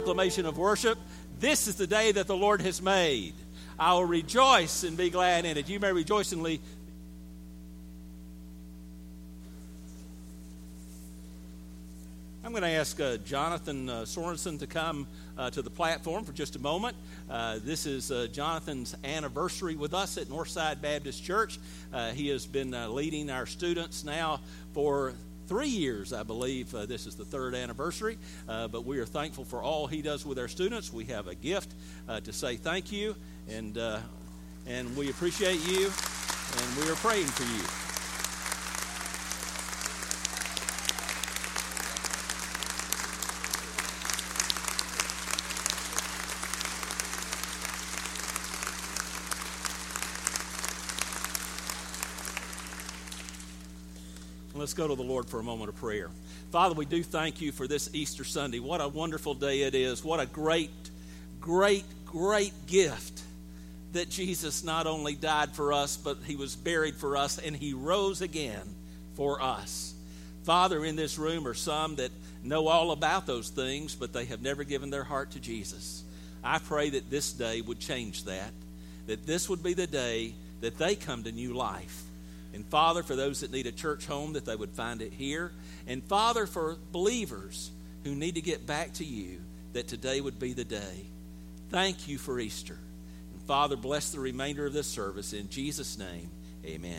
Proclamation of worship. This is the day that the Lord has made. I will rejoice and be glad in it. You may rejoice and leave. I'm going to ask Jonathan Sorensen to come to the platform for just a moment. This is Jonathan's anniversary with us at Northside Baptist Church. He has been leading our students now for 3 years, I believe. This is the third anniversary, but we are thankful for all he does with our students. We have a gift to say thank you, and we appreciate you, and we are praying for you. Let's go to the Lord for a moment of prayer. Father, we do thank you for this Easter Sunday. What a wonderful day it is. What a great, great, great gift that Jesus not only died for us, but he was buried for us, and he rose again for us. Father, in this room are some that know all about those things, but they have never given their heart to Jesus. I pray that this day would change that this would be the day that they come to new life. And Father, for those that need a church home, that they would find it here. And Father, for believers who need to get back to you, that today would be the day. Thank you for Easter. And Father, bless the remainder of this service. In Jesus' name, amen.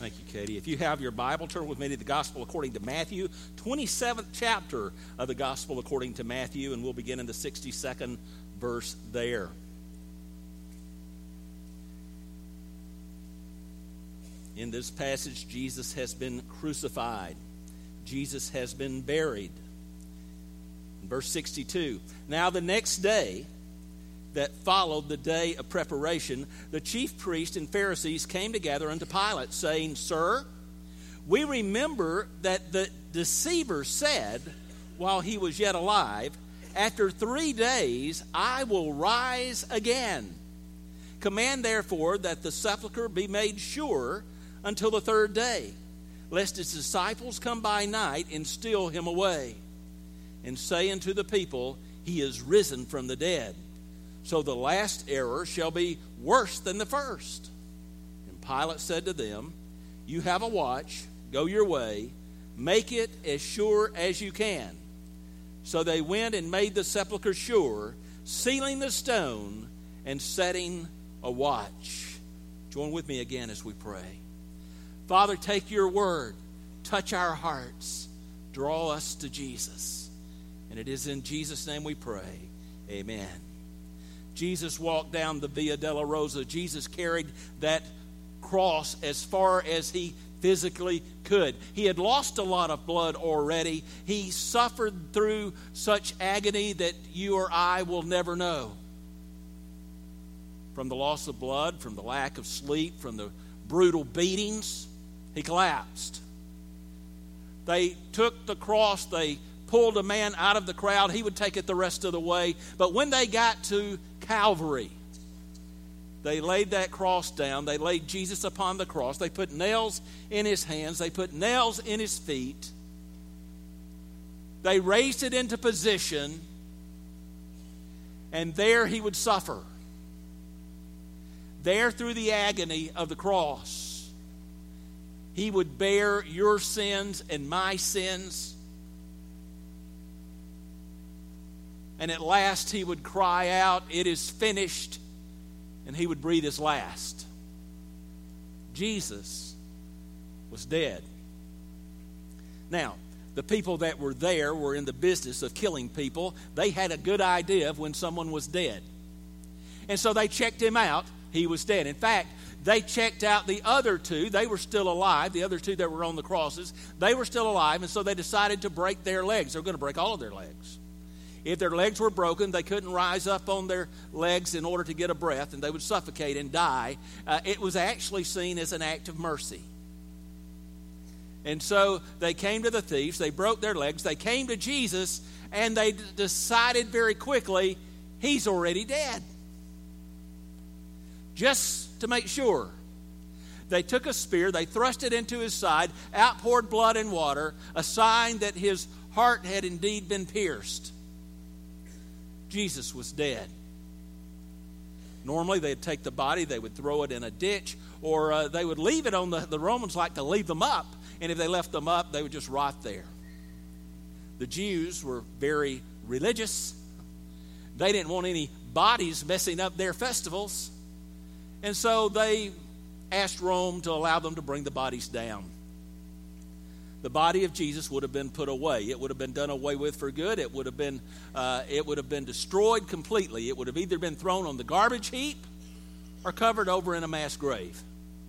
Thank you, Katie. If you have your Bible, turn with me to the Gospel according to Matthew, 27th chapter of the Gospel according to Matthew, and we'll begin in the 62nd verse there. In this passage, Jesus has been crucified. Jesus has been buried. In verse 62, now the next day that followed the day of preparation, the chief priests and Pharisees came together unto Pilate, saying, Sir, we remember that the deceiver said, while he was yet alive, after 3 days I will rise again. Command therefore that the sepulchre be made sure until the 3rd day, lest his disciples come by night and steal him away, and say unto the people, He is risen from the dead. So the last error shall be worse than the first. And Pilate said to them, You have a watch, go your way, make it as sure as you can. So they went and made the sepulchre sure, sealing the stone and setting a watch. Join with me again as we pray. Father, take your word, touch our hearts, draw us to Jesus. And it is in Jesus' name we pray. Amen. Jesus walked down the Via Dolorosa. Jesus carried that cross as far as he physically could. He had lost a lot of blood already. He suffered through such agony that you or I will never know. From the loss of blood, from the lack of sleep, from the brutal beatings, he collapsed. They took the cross, they pulled a man out of the crowd. He would take it the rest of the way. But when they got to Calvary, they laid that cross down. They laid Jesus upon the cross. They put nails in his hands. They put nails in his feet. They raised it into position. And there he would suffer. There, through the agony of the cross, he would bear your sins and my sins. And at last he would cry out, It is finished. And he would breathe his last. Jesus was dead. Now, the people that were there were in the business of killing people. They had a good idea of when someone was dead. And so they checked him out. He was dead. In fact, they checked out the other two. They were still alive. The other two that were on the crosses, they were still alive. And so they decided to break their legs. They were going to break all of their legs. If their legs were broken, they couldn't rise up on their legs in order to get a breath, and they would suffocate and die. It was actually seen as an act of mercy. And so they came to the thieves. They broke their legs. They came to Jesus, and they decided very quickly, He's already dead. Just to make sure, they took a spear, they thrust it into his side, outpoured blood and water, a sign that his heart had indeed been pierced. Jesus was dead. Normally they'd take the body, they would throw it in a ditch, or they would leave it on the Romans like to leave them up, and if they left them up, they would just rot there. The Jews were very religious. They didn't want any bodies messing up their festivals. And so they asked Rome to allow them to bring the bodies down. The body of Jesus would have been put away. It would have been done away with for good. It would have been destroyed completely. It would have either been thrown on the garbage heap or covered over in a mass grave.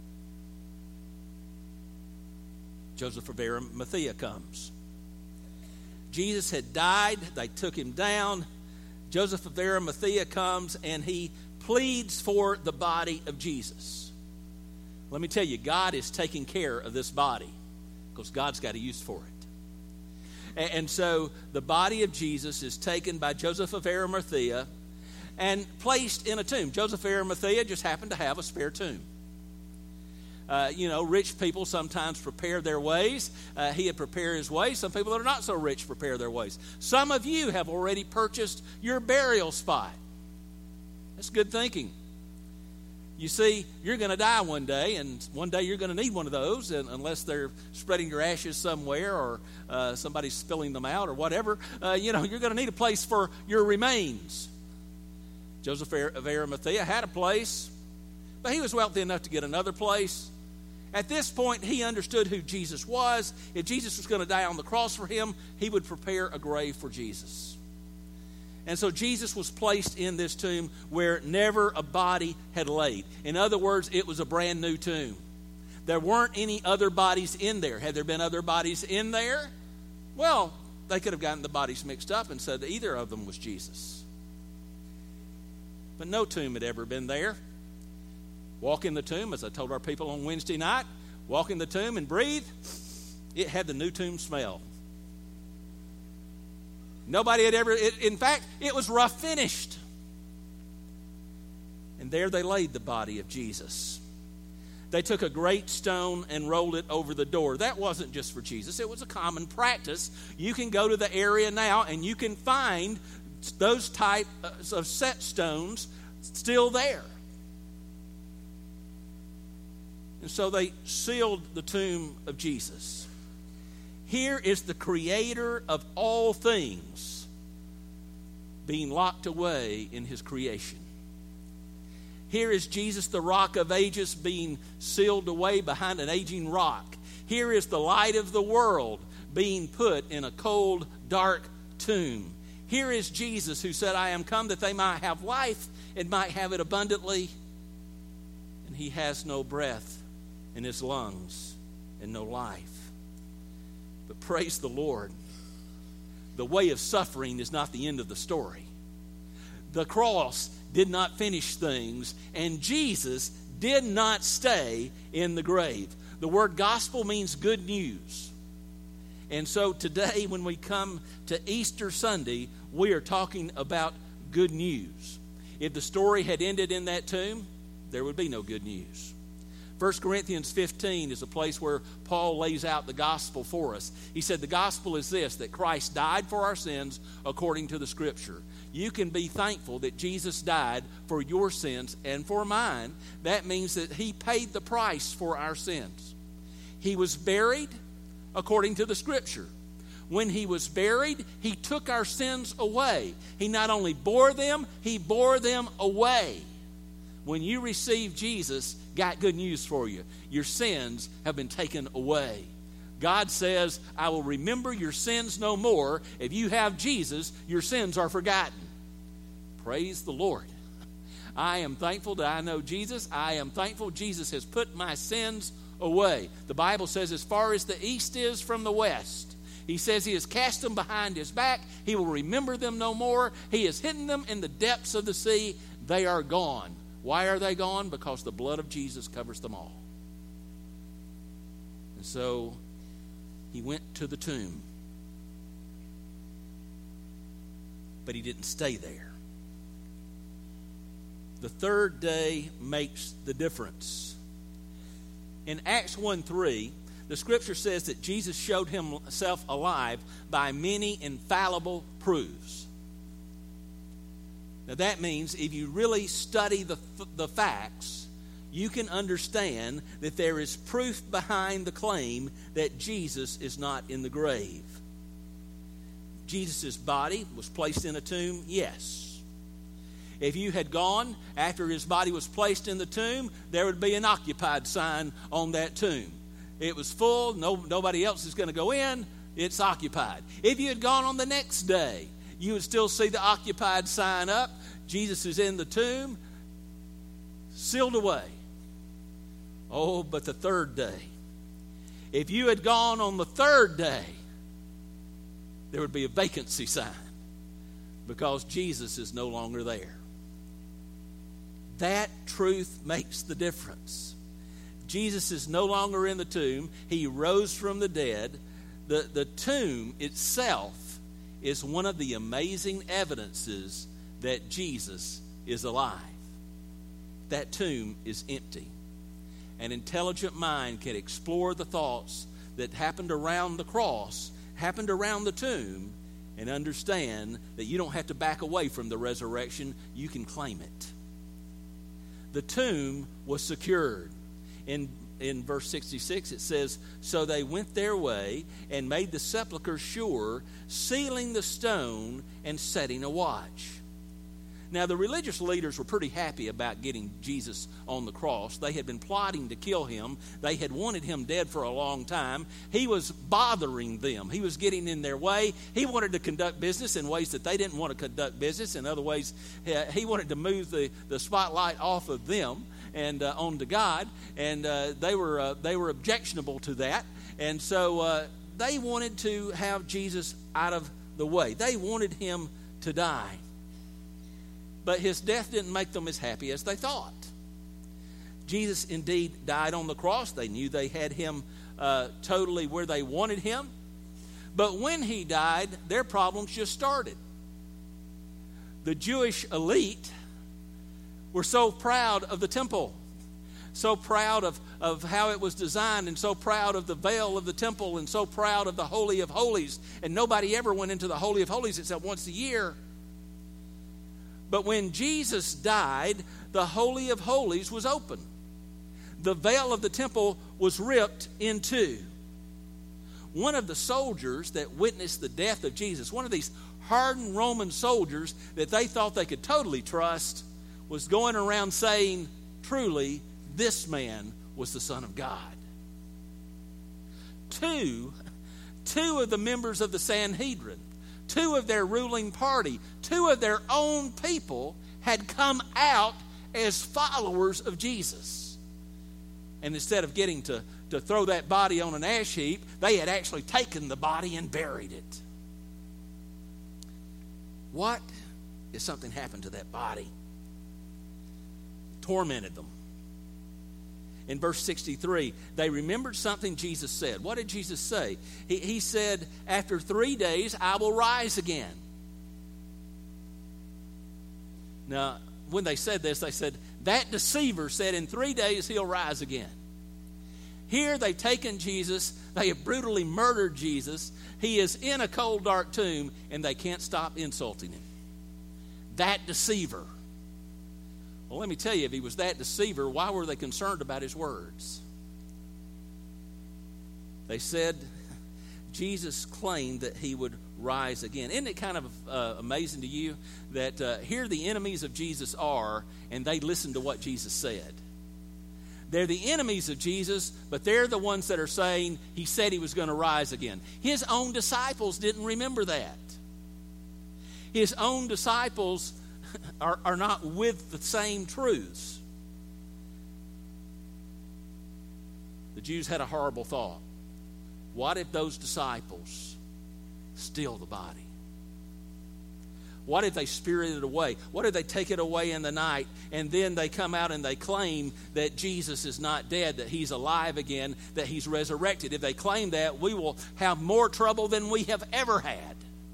Joseph of Arimathea comes. Jesus had died. They took him down. Joseph of Arimathea comes and he pleads for the body of Jesus. Let me tell you, God is taking care of this body because God's got a use for it. And so the body of Jesus is taken by Joseph of Arimathea and placed in a tomb. Joseph of Arimathea just happened to have a spare tomb. Rich people sometimes prepare their ways. He had prepared his ways. Some people that are not so rich prepare their ways. Some of you have already purchased your burial spot. That's good thinking. You see, you're going to die one day, and one day you're going to need one of those, unless they're spreading your ashes somewhere or somebody's spilling them out or whatever. You're going to need a place for your remains. Joseph of Arimathea had a place, but he was wealthy enough to get another place. At this point, he understood who Jesus was. If Jesus was going to die on the cross for him, he would prepare a grave for Jesus. And so Jesus was placed in this tomb where never a body had laid. In other words, it was a brand new tomb. There weren't any other bodies in there. Had there been other bodies in there? Well, they could have gotten the bodies mixed up and said that either of them was Jesus. But no tomb had ever been there. Walk in the tomb, as I told our people on Wednesday night, walk in the tomb and breathe. It had the new tomb smell. Nobody had ever, in fact, it was rough finished. And there they laid the body of Jesus. They took a great stone and rolled it over the door. That wasn't just for Jesus. It was a common practice. You can go to the area now and you can find those types of set stones still there. And so they sealed the tomb of Jesus. Here is the creator of all things being locked away in his creation. Here is Jesus, the rock of ages, being sealed away behind an aging rock. Here is the light of the world being put in a cold, dark tomb. Here is Jesus who said, I am come that they might have life and might have it abundantly. And he has no breath in his lungs and no life. But praise the Lord, the way of suffering is not the end of the story. The cross did not finish things, and Jesus did not stay in the grave. The word gospel means good news. And so today, when we come to Easter Sunday, we are talking about good news. If the story had ended in that tomb, there would be no good news. 1 Corinthians 15 is a place where Paul lays out the gospel for us. He said the gospel is this, that Christ died for our sins according to the Scripture. You can be thankful that Jesus died for your sins and for mine. That means that he paid the price for our sins. He was buried according to the Scripture. When he was buried, he took our sins away. He not only bore them, he bore them away. When you receive Jesus, got good news for you. Your sins have been taken away. God says, I will remember your sins no more. If you have Jesus, your sins are forgotten. Praise the Lord. I am thankful that I know Jesus. I am thankful Jesus has put my sins away. The Bible says as far as the east is from the west, he says he has cast them behind his back. He will remember them no more. He has hidden them in the depths of the sea. They are gone. Why are they gone? Because the blood of Jesus covers them all. And so he went to the tomb. But he didn't stay there. The third day makes the difference. In Acts 1:3, the Scripture says that Jesus showed himself alive by many infallible proofs. Now that means if you really study the facts, you can understand that there is proof behind the claim that Jesus is not in the grave. Jesus' body was placed in a tomb, yes. If you had gone after his body was placed in the tomb, there would be an occupied sign on that tomb. It was full, nobody else is going to go in, it's occupied. If you had gone on the next day, you would still see the occupied sign up. Jesus is in the tomb, sealed away. Oh, but the third day. If you had gone on the third day, there would be a vacancy sign because Jesus is no longer there. That truth makes the difference. Jesus is no longer in the tomb. He rose from the dead. The tomb itself is one of the amazing evidences that Jesus is alive. That tomb is empty. An intelligent mind can explore the thoughts that happened around the cross, happened around the tomb, and understand that you don't have to back away from the resurrection. You can claim it. The tomb was secured. In verse 66 it says, so they went their way and made the sepulchre sure, sealing the stone and setting a watch. Now, the religious leaders were pretty happy about getting Jesus on the cross. They had been plotting to kill him. They had wanted him dead for a long time. He was bothering them. He was getting in their way. He wanted to conduct business in ways that they didn't want to conduct business. In other ways, he wanted to move the spotlight off of them and onto God. And they were objectionable to that. And so they wanted to have Jesus out of the way. They wanted him to die. But his death didn't make them as happy as they thought. Jesus indeed died on the cross. They knew they had him totally where they wanted him. But when he died, their problems just started. The Jewish elite were so proud of the temple, so proud of how it was designed, and so proud of the veil of the temple, and so proud of the Holy of Holies. And nobody ever went into the Holy of Holies except once a year. But when Jesus died, the Holy of Holies was open. The veil of the temple was ripped in two. One of the soldiers that witnessed the death of Jesus, one of these hardened Roman soldiers that they thought they could totally trust, was going around saying, truly, this man was the Son of God. Two of the members of the Sanhedrin, two of their ruling party, two of their own people had come out as followers of Jesus. And instead of getting to throw that body on an ash heap, they had actually taken the body and buried it. What if something happened to that body? Tormented them. In verse 63, they remembered something Jesus said. What did Jesus say? He said, after 3 days, I will rise again. Now, when they said this, they said, that deceiver said in 3 days he'll rise again. Here they've taken Jesus, they have brutally murdered Jesus. He is in a cold, dark tomb, and they can't stop insulting him. That deceiver. Well, let me tell you, if he was that deceiver, why were they concerned about his words? They said Jesus claimed that he would rise again. Isn't it kind of amazing to you that here the enemies of Jesus are, and they listen to what Jesus said? They're the enemies of Jesus, but they're the ones that are saying he said he was going to rise again. His own disciples didn't remember that. His own disciples are not with the same truths. The Jews had a horrible thought. What if those disciples steal the body? What if they spirit it away? What if they take it away in the night and then they come out and they claim that Jesus is not dead, that he's alive again, that he's resurrected? If they claim that, we will have more trouble than we have ever had.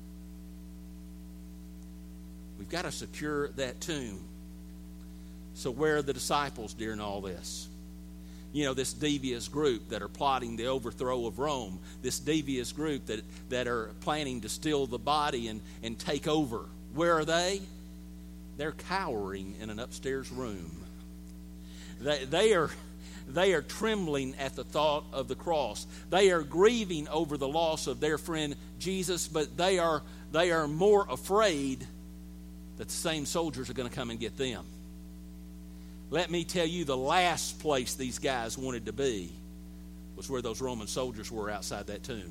We've got to secure that tomb. So where are the disciples during all this? You know, this devious group that are plotting the overthrow of Rome, this devious group that are planning to steal the body and take over. Where are they? They're cowering in an upstairs room. They are trembling at the thought of the cross. They are grieving over the loss of their friend Jesus, but they are more afraid that the same soldiers are going to come and get them. Let me tell you, the last place these guys wanted to be was where those Roman soldiers were outside that tomb.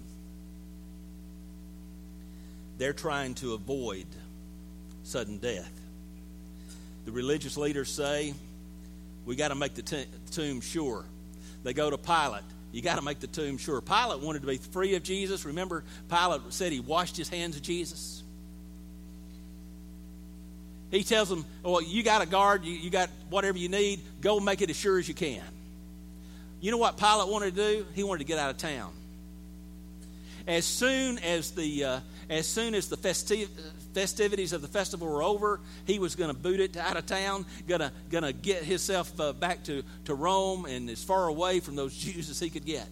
They're trying to avoid sudden death. The religious leaders say, we got to make the tomb sure. They go to Pilate. You got to make the tomb sure. Pilate wanted to be free of Jesus. Remember, Pilate said he washed his hands of Jesus. He tells them, well, you got a guard, you got whatever you need, go make it as sure as you can. You know what Pilate wanted to do? He wanted to get out of town. As soon as the festivities of the festival were over, he was going to boot it out of town, going to get himself back to Rome and as far away from those Jews as he could get.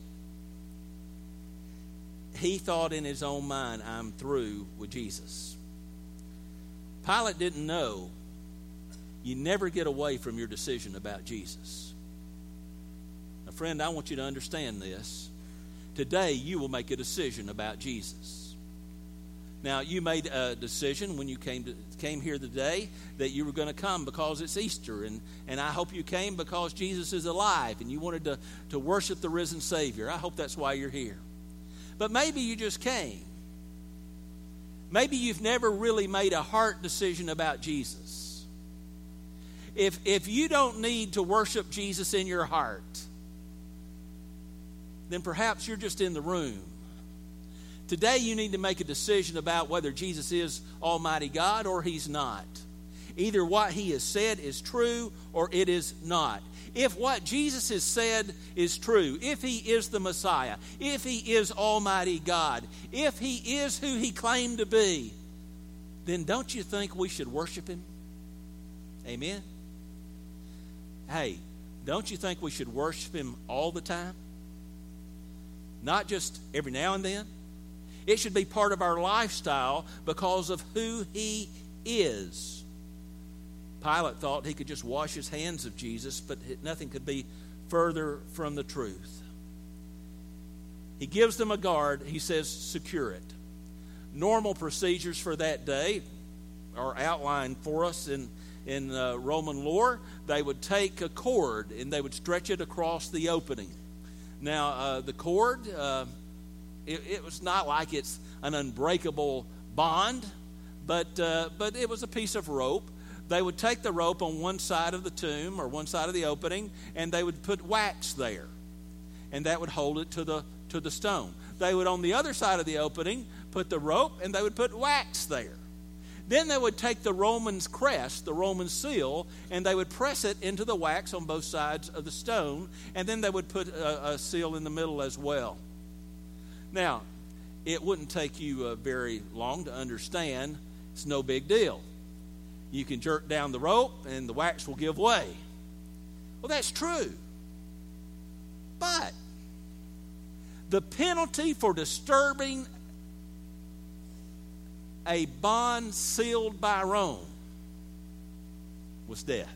He thought in his own mind, I'm through with Jesus. Pilate didn't know you never get away from your decision about Jesus. Now, friend, I want you to understand this. Today, you will make a decision about Jesus. Now, you made a decision when you came here today that you were going to come because it's Easter, and I hope you came because Jesus is alive and you wanted to worship the risen Savior. I hope that's why you're here. But maybe you just came. Maybe you've never really made a heart decision about Jesus. If you don't need to worship Jesus in your heart, then perhaps you're just in the room. Today you need to make a decision about whether Jesus is Almighty God or He's not. Either what He has said is true or it is not. If what Jesus has said is true, if He is the Messiah, if He is Almighty God, if He is who He claimed to be, then don't you think we should worship Him? Amen? Hey, don't you think we should worship Him all the time? Not just every now and then. It should be part of our lifestyle because of who He is. Pilate thought he could just wash his hands of Jesus, but nothing could be further from the truth. He gives them a guard. He says, secure it. Normal procedures for that day are outlined for us in Roman lore. They would take a cord and they would stretch it across the opening. Now, the cord... It was not like it's an unbreakable bond, but it was a piece of rope. They would take the rope on one side of the tomb or one side of the opening, and they would put wax there, and that would hold it to the stone. They would, on the other side of the opening, put the rope, and they would put wax there. Then they would take the Roman's crest, the Roman seal, and they would press it into the wax on both sides of the stone, and then they would put a seal in the middle as well. Now, it wouldn't take you very long to understand it's no big deal. You can jerk down the rope and the wax will give way. Well, that's true. But the penalty for disturbing a bond sealed by Rome was death.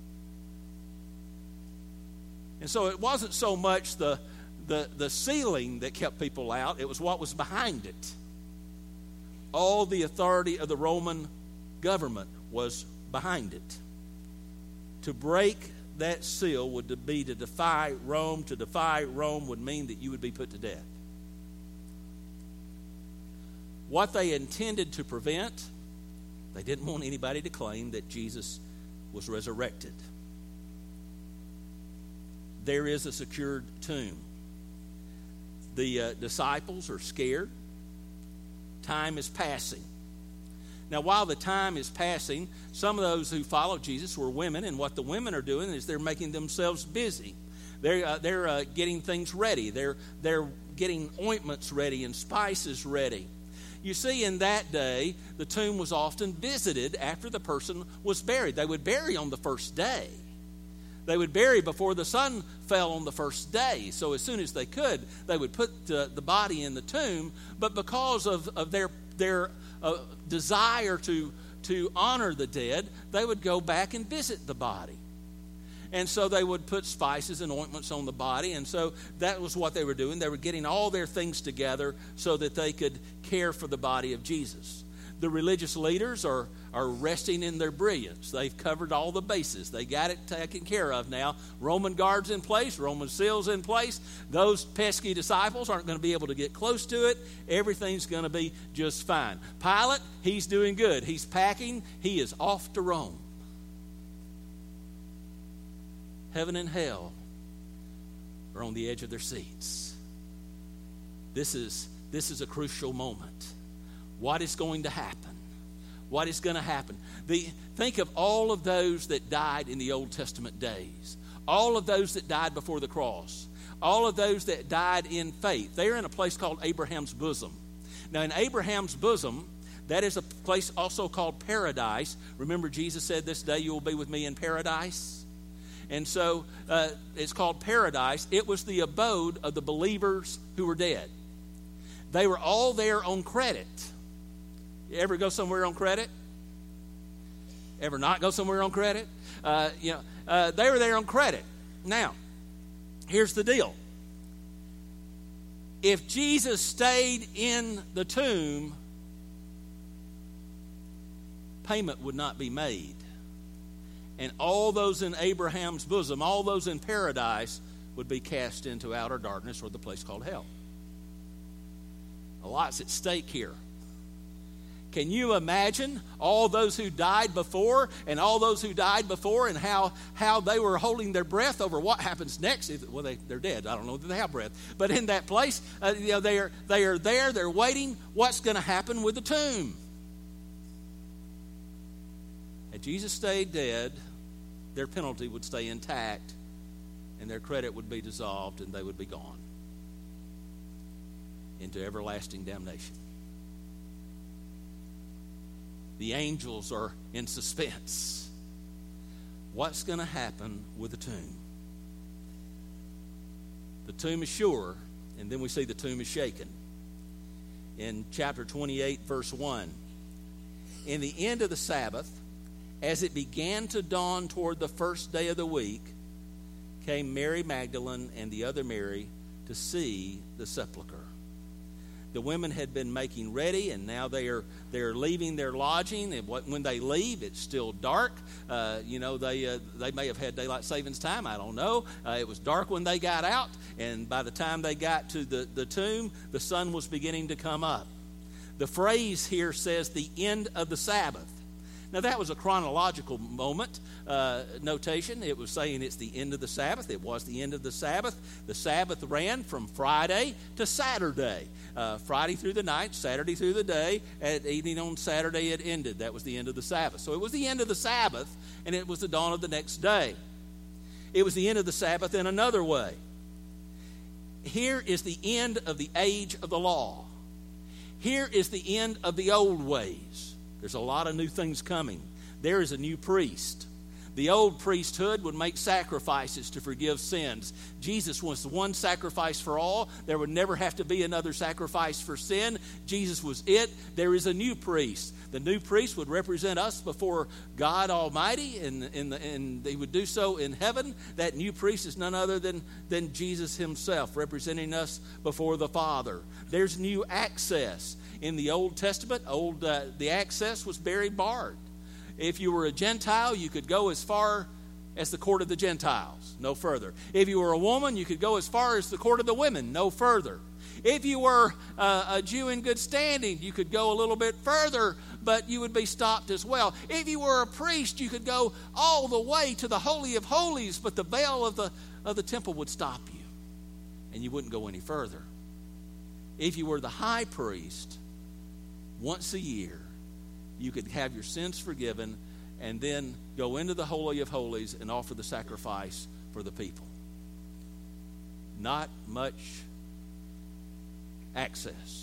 And so it wasn't so much the ceiling that kept people out, it was what was behind it. All the authority of the Roman government was behind it. To break that seal would be to defy Rome. To defy Rome would mean that you would be put to death. What they intended to prevent, they didn't want anybody to claim that Jesus was resurrected. There is a secured tomb. The disciples are scared. Time is passing. Now, while the time is passing, some of those who follow Jesus were women, and what the women are doing is they're making themselves busy. They're getting things ready. They're getting ointments ready and spices ready. You see, in that day, the tomb was often visited after the person was buried. They would bury on the first day. They would bury before the sun fell on the first day. So as soon as they could, they would put the body in the tomb. But because of their desire to honor the dead, they would go back and visit the body. And so they would put spices and ointments on the body. And so that was what they were doing. They were getting all their things together so that they could care for the body of Jesus. The religious leaders are resting in their brilliance. They've covered all the bases. They got it taken care of now. Roman guards in place, Roman seals in place. Those pesky disciples aren't going to be able to get close to it. Everything's going to be just fine. Pilate, he's doing good. He's packing. He is off to Rome. Heaven and hell are on the edge of their seats. This is a crucial moment. What is going to happen? What is going to happen? Think of all of those that died in the Old Testament days. All of those that died before the cross. All of those that died in faith. They're in a place called Abraham's bosom. Now, in Abraham's bosom, that is a place also called paradise. Remember, Jesus said, "This day you will be with me in paradise." And so it's called paradise. It was the abode of the believers who were dead. They were all there on credit. You ever go somewhere on credit? Ever not go somewhere on credit? They were there on credit. Now, here's the deal. If Jesus stayed in the tomb, payment would not be made. And all those in Abraham's bosom, all those in paradise, would be cast into outer darkness, or the place called hell. A lot's at stake here. Can you imagine all those who died before and all those who died before, and how they were holding their breath over what happens next? Well, they're dead. I don't know that they have breath. But in that place, they are there. They're waiting. What's going to happen with the tomb? Had Jesus stayed dead, their penalty would stay intact, and their credit would be dissolved, and they would be gone into everlasting damnation. The angels are in suspense. What's going to happen with the tomb? The tomb is sure, and then we see the tomb is shaken. In chapter 28, verse 1, in the end of the Sabbath, as it began to dawn toward the first day of the week, came Mary Magdalene and the other Mary to see the sepulchre. The women had been making ready, and now they are leaving their lodging. And when they leave, it's still dark. They may have had daylight savings time. I don't know. It was dark when they got out, and by the time they got to the tomb, the sun was beginning to come up. The phrase here says the end of the Sabbath. Now, that was a chronological moment notation. It was saying it's the end of the Sabbath. It was the end of the Sabbath. The Sabbath ran from Friday to Saturday. Friday through the night, Saturday through the day. At evening on Saturday it ended. That was the end of the Sabbath. So it was the end of the Sabbath, and it was the dawn of the next day. It was the end of the Sabbath in another way. Here is the end of the age of the law. Here is the end of the old ways. There's a lot of new things coming. There is a new priest. The old priesthood would make sacrifices to forgive sins. Jesus was the one sacrifice for all. There would never have to be another sacrifice for sin. Jesus was it. There is a new priest. The new priest would represent us before God Almighty, and he would do so in heaven. That new priest is none other than Jesus himself, representing us before the Father. There's new access. In the Old Testament, the access was very barred. If you were a Gentile, you could go as far as the court of the Gentiles, no further. If you were a woman, you could go as far as the court of the women, no further. If you were a Jew in good standing, you could go a little bit further, but you would be stopped as well. If you were a priest, you could go all the way to the Holy of Holies, but the veil of the temple would stop you, and you wouldn't go any further. If you were the high priest, once a year, you could have your sins forgiven and then go into the Holy of Holies and offer the sacrifice for the people. Not much access.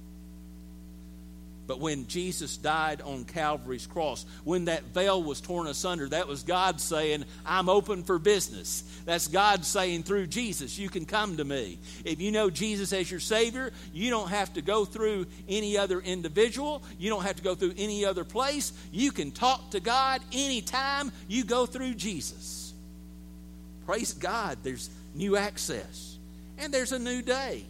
But when Jesus died on Calvary's cross, when that veil was torn asunder, that was God saying, I'm open for business. That's God saying through Jesus, you can come to me. If you know Jesus as your Savior, you don't have to go through any other individual. You don't have to go through any other place. You can talk to God anytime you go through Jesus. Praise God, there's new access. And there's a new day.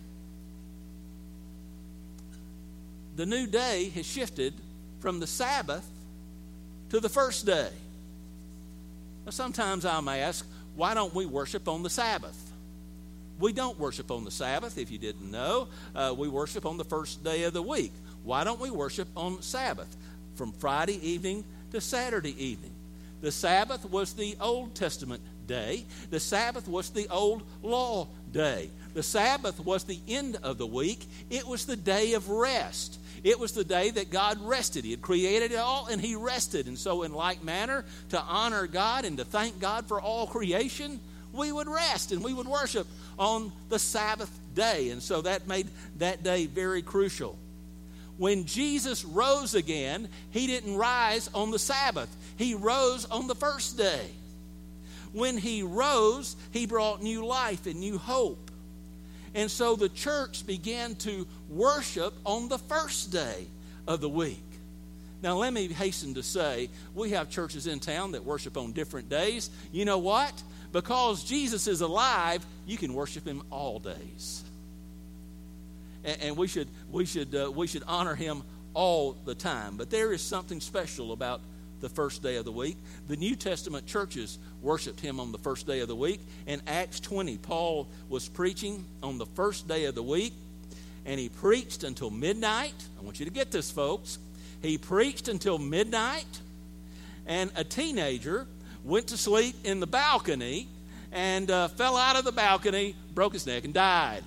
The new day has shifted from the Sabbath to the first day. Now, sometimes I may ask, why don't we worship on the Sabbath? We don't worship on the Sabbath, if you didn't know. We worship on the first day of the week. Why don't we worship on Sabbath? From Friday evening to Saturday evening. The Sabbath was the Old Testament day. The Sabbath was the old law day. The Sabbath was the end of the week. It was the day of rest. It was the day that God rested. He had created it all, and he rested. And so in like manner, to honor God and to thank God for all creation, we would rest and we would worship on the Sabbath day. And so that made that day very crucial. When Jesus rose again, he didn't rise on the Sabbath. He rose on the first day. When he rose, he brought new life and new hope. And so the church began to worship on the first day of the week. Now, let me hasten to say, we have churches in town that worship on different days. You know what? Because Jesus is alive, you can worship him all days. And we should honor him all the time. But there is something special about the first day of the week. The New Testament churches worshiped him on the first day of the week. In Acts 20, Paul was preaching on the first day of the week, and he preached until midnight. I want you to get this, folks. He preached until midnight, and a teenager went to sleep in the balcony and fell out of the balcony, broke his neck, and died.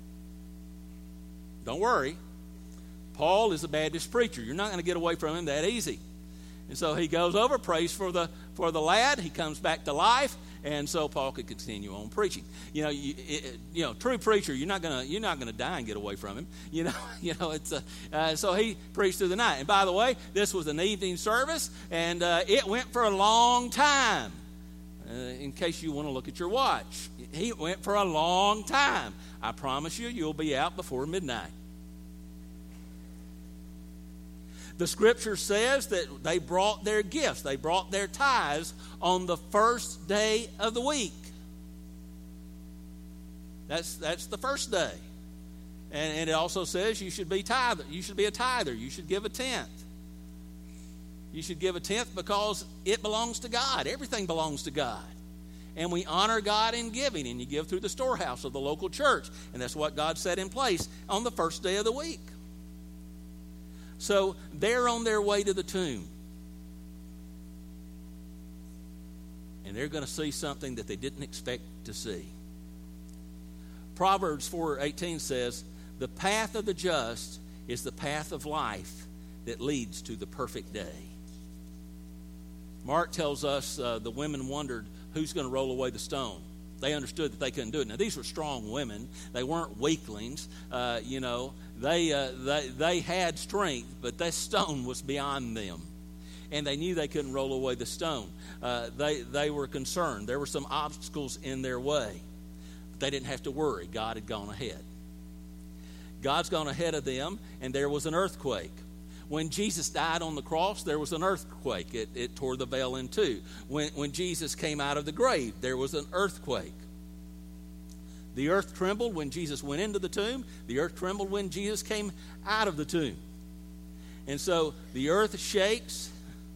Don't worry. Paul is a Baptist preacher. You're not going to get away from him that easy. And so he goes over, prays for the lad. He comes back to life, and so Paul could continue on preaching. True preacher, you're not gonna die and get away from him. It's so he preached through the night. And by the way, this was an evening service, and it went for a long time. In case you want to look at your watch, he went for a long time. I promise you, you'll be out before midnight. The scripture says that they brought their gifts, they brought their tithes on the first day of the week. That's the first day. And it also says you should be a tither, you should give a tenth. You should give a tenth because it belongs to God. Everything belongs to God. And we honor God in giving, and you give through the storehouse of the local church. And that's what God set in place on the first day of the week. So they're on their way to the tomb. And they're going to see something that they didn't expect to see. Proverbs 4:18 says, "The path of the just is the path of life that leads to the perfect day." Mark tells us the women wondered who's going to roll away the stone. They understood that they couldn't do it. Now, these were strong women. They weren't weaklings. They had strength, but that stone was beyond them. And they knew they couldn't roll away the stone. They were concerned. There were some obstacles in their way. But they didn't have to worry. God had gone ahead. God's gone ahead of them, and there was an earthquake. When Jesus died on the cross, there was an earthquake. It tore the veil in two. When Jesus came out of the grave, there was an earthquake. The earth trembled when Jesus went into the tomb. The earth trembled when Jesus came out of the tomb. And so the earth shakes,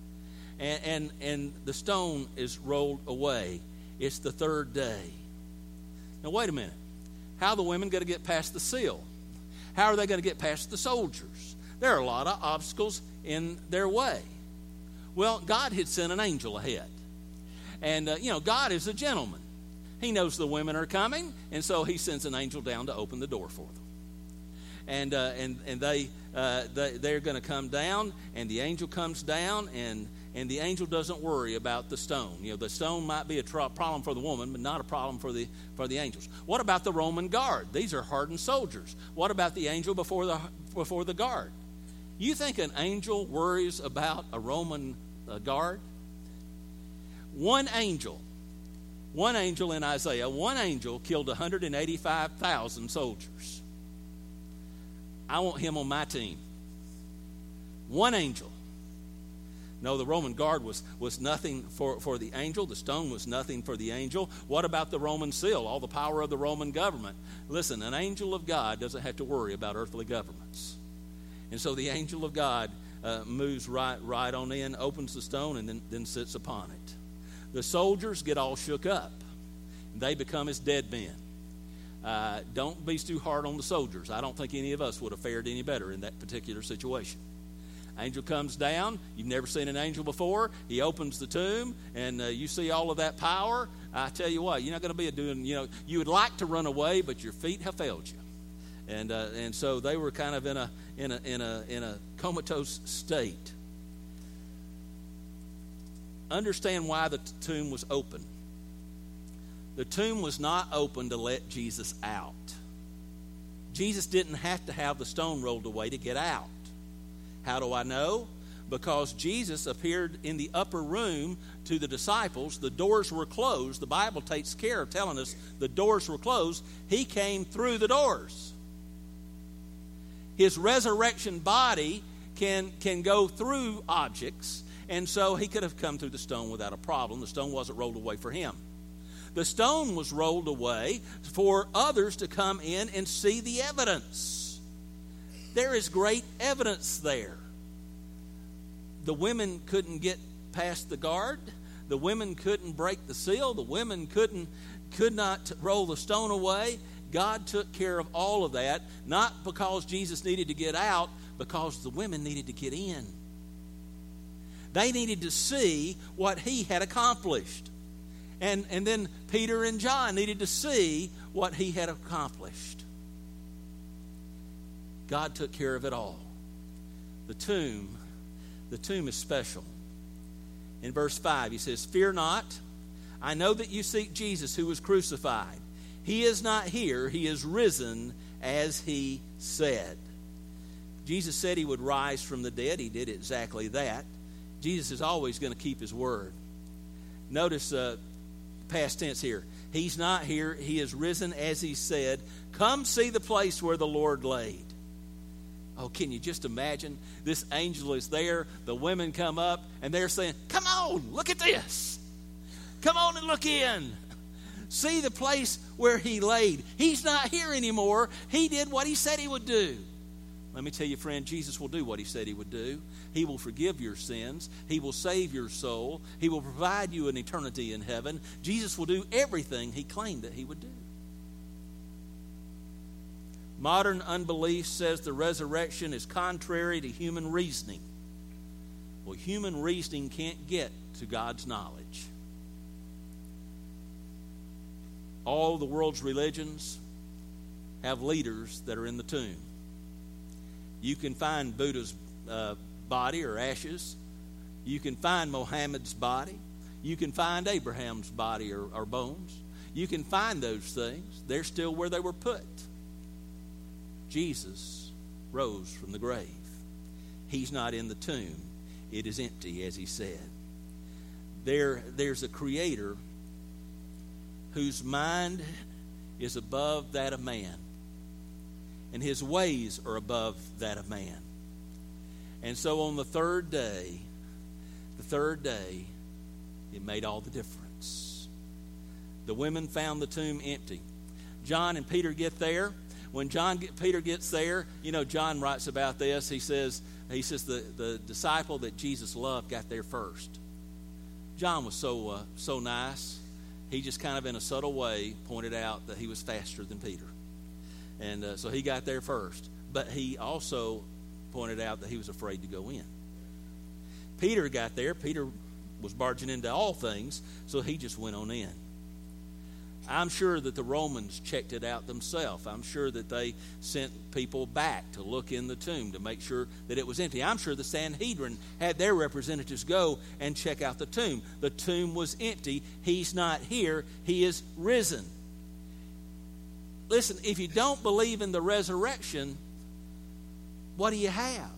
and the stone is rolled away. It's the third day. Now, wait a minute. How are the women going to get past the seal? How are they going to get past the soldiers? There are a lot of obstacles in their way. Well, God had sent an angel ahead. And, God is a gentleman. He knows the women are coming, and so he sends an angel down to open the door for them. And they're going to come down, and the angel comes down, and the angel doesn't worry about the stone. The stone might be a problem for the woman, but not a problem for the angels. What about the Roman guard? These are hardened soldiers. What about the angel before the guard? You think an angel worries about a Roman guard? One angel in Isaiah, one angel killed 185,000 soldiers. I want him on my team. One angel. No, the Roman guard was nothing for the angel. The stone was nothing for the angel. What about the Roman seal, all the power of the Roman government? Listen, an angel of God doesn't have to worry about earthly governments. And so the angel of God moves right on in, opens the stone, and then sits upon it. The soldiers get all shook up. They become as dead men. Don't be too hard on the soldiers. I don't think any of us would have fared any better in that particular situation. Angel comes down. You've never seen an angel before. He opens the tomb, and you see all of that power. I tell you what, you're not going to be doing. You would like to run away, but your feet have failed you. And so they were kind of in a comatose state. Understand why the tomb was open. The tomb was not open to let Jesus out. Jesus didn't have to have the stone rolled away to get out. How do I know? Because Jesus appeared in the upper room to the disciples. The doors were closed. The Bible takes care of telling us the doors were closed. He came through the doors. His resurrection body can go through objects, and so he could have come through the stone without a problem. The stone wasn't rolled away for him. The stone was rolled away for others to come in and see the evidence. There is great evidence there. The women couldn't get past the guard. The women couldn't break the seal. The women could not roll the stone away. God took care of all of that, not because Jesus needed to get out, because the women needed to get in. They needed to see what he had accomplished. And then Peter and John needed to see what he had accomplished. God took care of it all. The tomb is special. In verse 5, he says, "Fear not, I know that you seek Jesus who was crucified. He is not here, he is risen as he said." Jesus said he would rise from the dead. He did exactly that. Jesus is always going to keep his word. Notice past tense here. He's not here, he is risen as he said. Come see the place where the Lord laid. Oh, can you just imagine? This angel is there. The women come up and they're saying, "Come on, look at this. Come on and look in. See the place where he laid. He's not here anymore. He did what he said he would do." Let me tell you, friend, Jesus will do what he said he would do. He will forgive your sins. He will save your soul. He will provide you an eternity in heaven. Jesus will do everything he claimed that he would do. Modern unbelief says the resurrection is contrary to human reasoning. Well, human reasoning can't get to God's knowledge. All the world's religions have leaders that are in the tomb. You can find Buddha's body or ashes. You can find Mohammed's body. You can find Abraham's body or bones. You can find those things. They're still where they were put. Jesus rose from the grave. He's not in the tomb. It is empty, as he said. There's a creator whose mind is above that of man, and his ways are above that of man. And so on the third day, it made all the difference. The women found the tomb empty. John and Peter get there. When Peter gets there, John writes about this. He says the disciple that Jesus loved got there first. John was so nice. He just kind of in a subtle way pointed out that he was faster than Peter. And so he got there first. But he also pointed out that he was afraid to go in. Peter got there. Peter was barging into all things, so he just went on in. I'm sure that the Romans checked it out themselves. I'm sure that they sent people back to look in the tomb to make sure that it was empty. I'm sure the Sanhedrin had their representatives go and check out the tomb. The tomb was empty. He's not here. He is risen. Listen, if you don't believe in the resurrection, what do you have?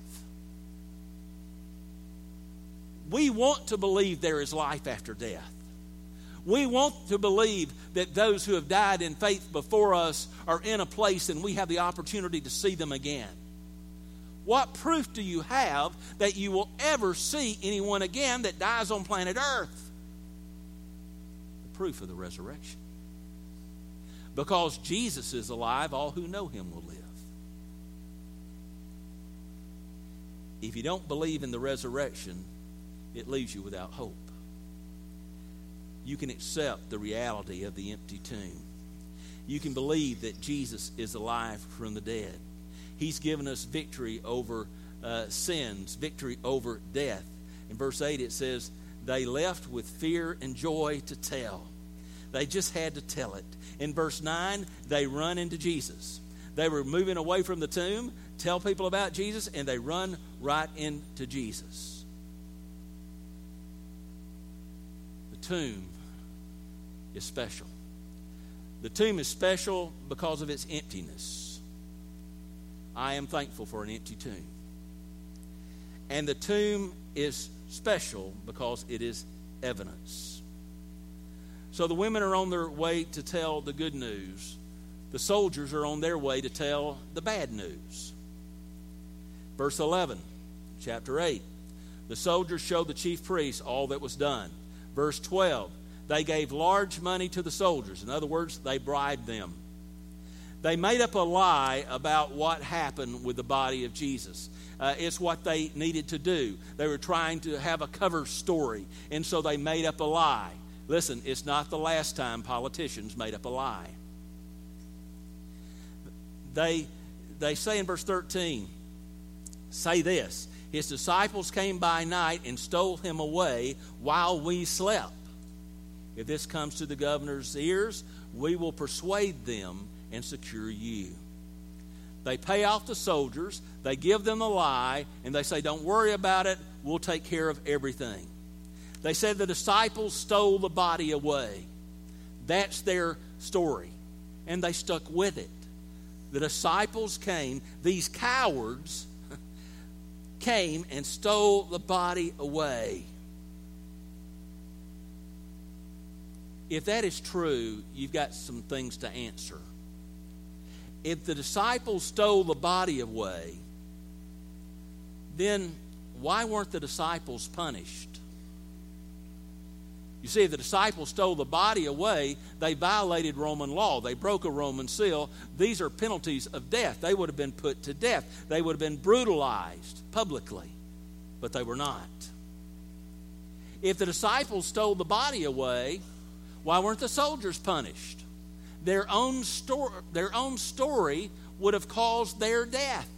We want to believe there is life after death. We want to believe that those who have died in faith before us are in a place and we have the opportunity to see them again. What proof do you have that you will ever see anyone again that dies on planet Earth? The proof of the resurrection. Because Jesus is alive, all who know him will live. If you don't believe in the resurrection, it leaves you without hope. You can accept the reality of the empty tomb. You can believe that Jesus is alive from the dead. He's given us victory over sins, victory over death. In verse 8 it says, they left with fear and joy to tell. They just had to tell it. In verse 9, they run into Jesus. They were moving away from the tomb, tell people about Jesus, and they run right into Jesus. The tomb is special. The tomb is special because of its emptiness. I am thankful for an empty tomb. And the tomb is special because it is evidence. So the women are on their way to tell the good news. The soldiers are on their way to tell the bad news. Verse 11, chapter 8. The soldiers showed the chief priests all that was done. Verse 12, they gave large money to the soldiers. In other words, they bribed them. They made up a lie about what happened with the body of Jesus. It's what they needed to do. They were trying to have a cover story, and so they made up a lie. Listen, it's not the last time politicians made up a lie. They say in verse 13, say this, his disciples came by night and stole him away while we slept. If this comes to the governor's ears, we will persuade them and secure you. They pay off the soldiers, they give them a lie, and they say, don't worry about it, we'll take care of everything. They said the disciples stole the body away. That's their story. And they stuck with it. The disciples came, these cowards came and stole the body away. If that is true, you've got some things to answer. If the disciples stole the body away, then why weren't the disciples punished? You see, if the disciples stole the body away, they violated Roman law. They broke a Roman seal. These are penalties of death. They would have been put to death. They would have been brutalized publicly, but they were not. If the disciples stole the body away, why weren't the soldiers punished? Their own story would have caused their death.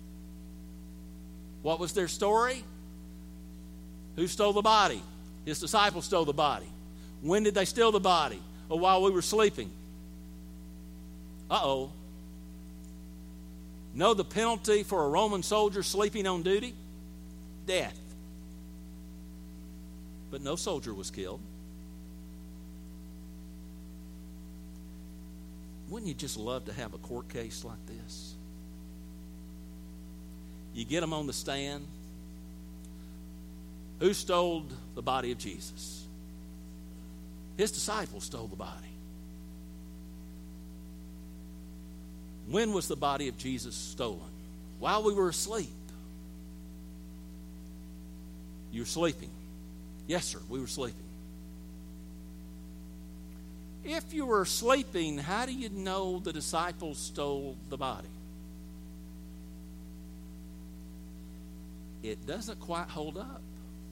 What was their story? Who stole the body? His disciples stole the body. When did they steal the body? Oh, while we were sleeping. Uh-oh. Know the penalty for a Roman soldier sleeping on duty? Death. But no soldier was killed. Wouldn't you just love to have a court case like this? You get them on the stand. Who stole the body of Jesus? His disciples stole the body. When was the body of Jesus stolen? While we were asleep. You were sleeping. Yes, sir, we were sleeping. If you were sleeping, how do you know the disciples stole the body? It doesn't quite hold up.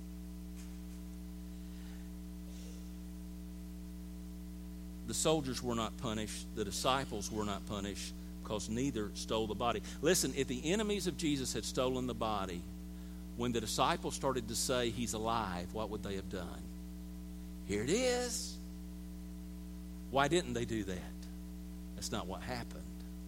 The soldiers were not punished. The disciples were not punished because neither stole the body. Listen, if the enemies of Jesus had stolen the body, when the disciples started to say he's alive, what would they have done? Here it is. Why didn't they do that? That's not what happened.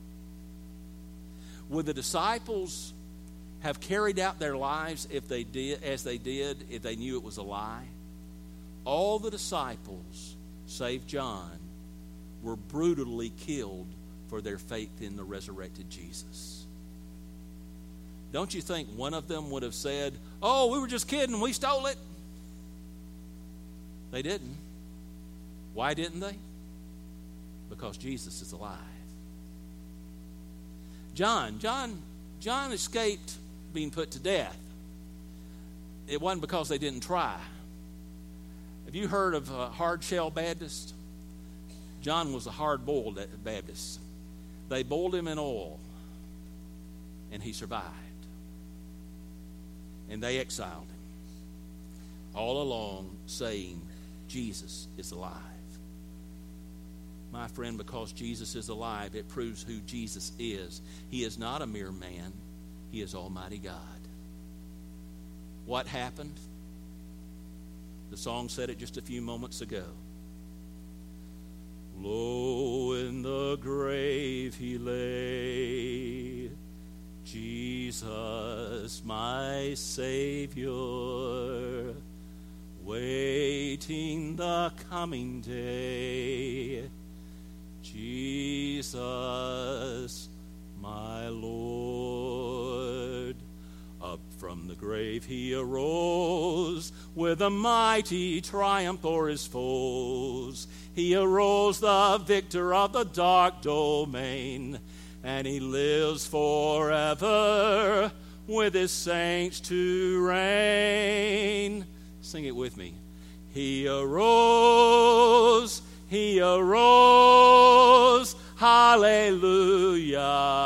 Would the disciples have carried out their lives if they did if they knew it was a lie? All the disciples, save John, were brutally killed for their faith in the resurrected Jesus. Don't you think one of them would have said, "Oh, we were just kidding, we stole it"? They didn't. Why didn't they? Because Jesus is alive. John escaped being put to death. It wasn't because they didn't try. Have you heard of a hard-shell Baptist? John was a hard-boiled Baptist. They boiled him in oil, and he survived. And they exiled him, all along saying, Jesus is alive. My friend, because Jesus is alive, it proves who Jesus is. He is not a mere man. He is Almighty God. What happened? The song said it just a few moments ago. Low in the grave he lay, Jesus, my Savior, waiting the coming day. Jesus, my Lord. Up from the grave he arose with a mighty triumph o'er his foes. He arose the victor of the dark domain, and he lives forever with his saints to reign. Sing it with me. He arose, hallelujah.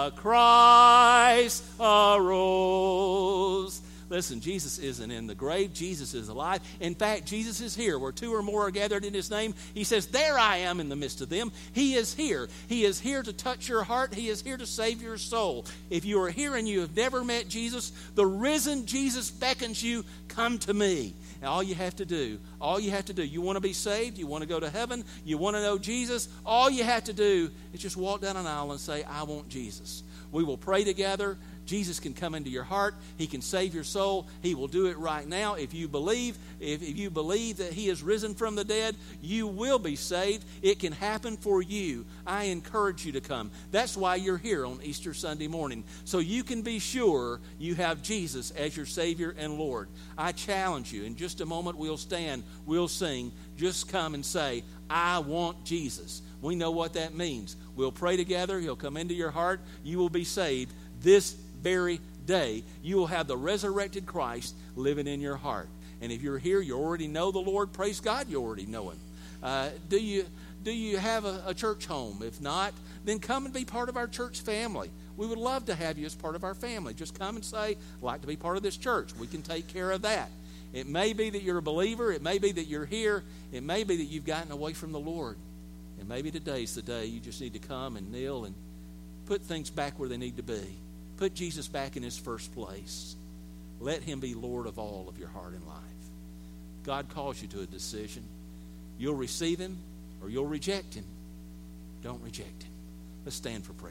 Christ arose. Listen, Jesus isn't in the grave. Jesus is alive. In fact, Jesus is here. Where two or more are gathered in His name, He says, there I am in the midst of them. He is here. He is here to touch your heart. He is here to save your soul. If you are here and you have never met Jesus, the risen Jesus beckons you, come to me. And all you have to do, you want to be saved, you want to go to heaven, you want to know Jesus, all you have to do is just walk down an aisle and say, I want Jesus. We will pray together. Jesus can come into your heart. He can save your soul. He will do it right now. If you believe that He is risen from the dead, you will be saved. It can happen for you. I encourage you to come. That's why you're here on Easter Sunday morning, so you can be sure you have Jesus as your Savior and Lord. I challenge you. In just a moment, we'll stand, we'll sing. Just come and say, I want Jesus. We know what that means. We'll pray together. He'll come into your heart. You will be saved this very day. You will have the resurrected Christ living in your heart. And if you're here, you already know the Lord. Praise God, you already know Him. Do you have a church home? If not, then come and be part of our church family. We would love to have you as part of our family. Just come and say, I'd like to be part of this church. We can take care of that. It may be that you're a believer. It may be that you're here. It may be that you've gotten away from the Lord. And maybe today's the day you just need to come and kneel and put things back where they need to be. Put Jesus back in His first place. Let Him be Lord of all of your heart and life. God calls you to a decision. You'll receive Him or you'll reject Him. Don't reject Him. Let's stand for prayer.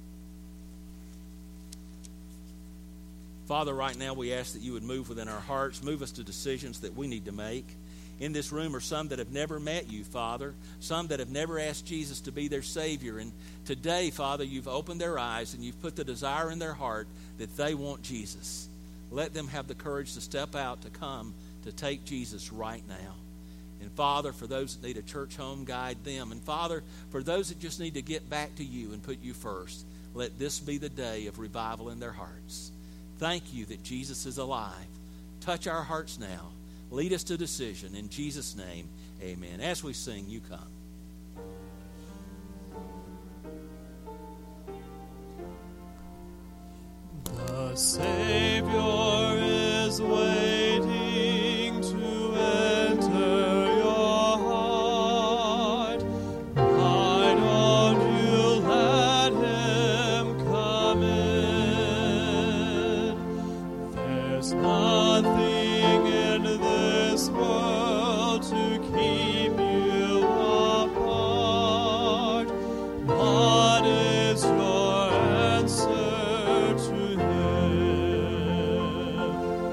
Father, right now we ask that You would move within our hearts, move us to decisions that we need to make. In this room are some that have never met You, Father, some that have never asked Jesus to be their Savior. And today, Father, You've opened their eyes and You've put the desire in their heart that they want Jesus. Let them have the courage to step out, to come, to take Jesus right now. And Father, for those that need a church home, guide them. And Father, for those that just need to get back to You and put You first, let this be the day of revival in their hearts. Thank You that Jesus is alive. Touch our hearts now. Lead us to decision. In Jesus' name, amen. As we sing, you come. The Savior is waiting to enter your heart. Why don't you let Him come in? There's nothing in this world to keep you apart. What is your answer to Him?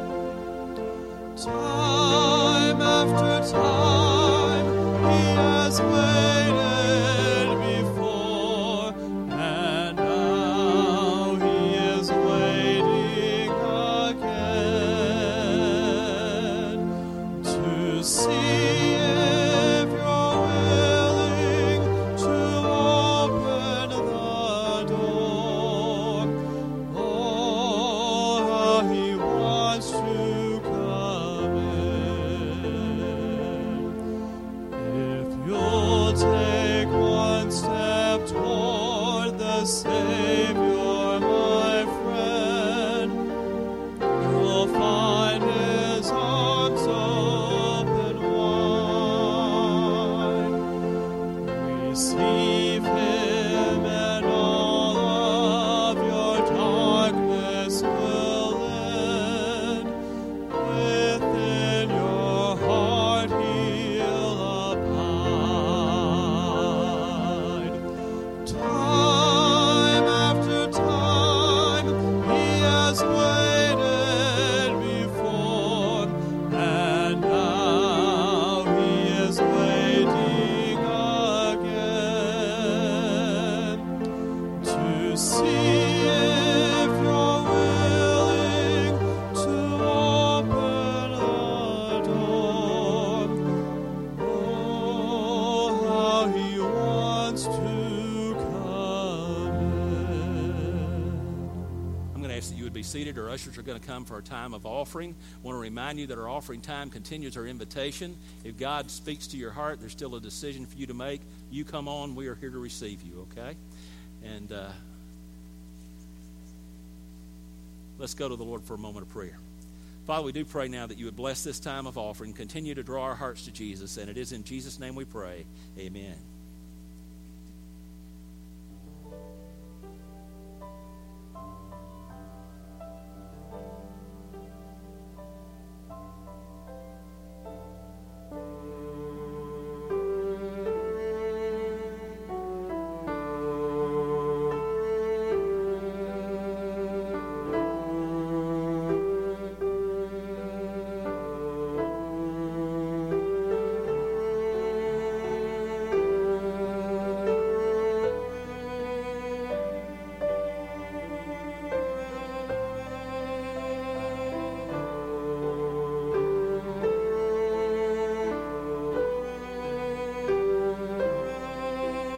Time after time He has waited before, and now He is waiting again to see if you're willing to open the door. Oh, how He wants to come in. If you'll take one step toward the Savior, my friend, you'll find His arms open wide. Receive Him and all of your darkness will end. Within your heart He'll abide. Time after time He has waited before, and now He is waiting again to see if you're willing to open the door. Oh, how He wants to come in. I'm going to ask that you would be seated. Our ushers are going to come for our time of offering. I want to remind you that our offering time continues our invitation. If God speaks to your heart, there's still a decision for you to make. You come on. We are here to receive you, okay? And Let's go to the Lord for a moment of prayer. Father, we do pray now that you would bless this time of offering, continue to draw our hearts to Jesus, and it is in Jesus' name we pray. Amen.